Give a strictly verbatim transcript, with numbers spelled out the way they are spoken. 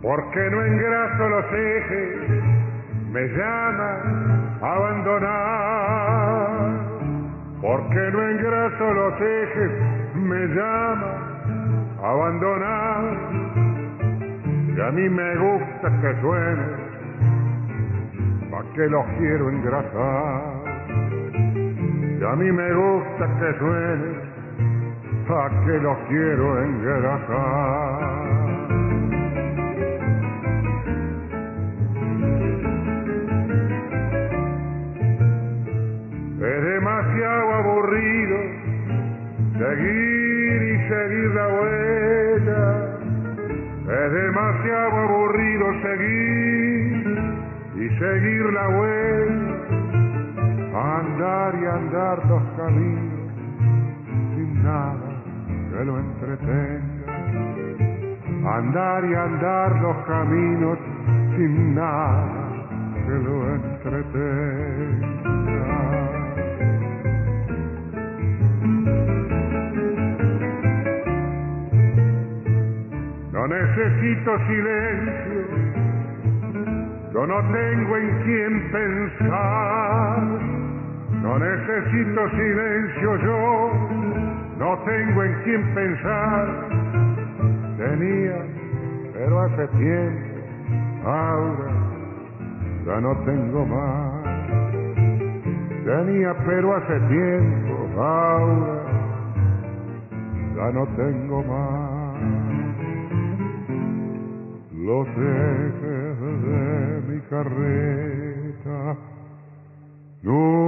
porque no engraso los ejes, me llama a abandonar. Porque no engraso los ejes, me llama a abandonar. Y a mí me gusta que suene, pa' que los quiero engrasar. Y a mí me gusta que suene, pa' que los quiero engrasar. Es demasiado aburrido seguir y seguir la huella. Es demasiado aburrido seguir y seguir la huella. Andar y andar los caminos sin nada que lo entretenga. Andar y andar los caminos sin nada que lo entretenga. No necesito silencio, yo no tengo en quién pensar. No necesito silencio, yo no tengo en quién pensar. Tenía, pero hace tiempo, ahora ya no tengo más. Tenía, pero hace tiempo, ahora ya no tengo más. Los ejes de mi carreta no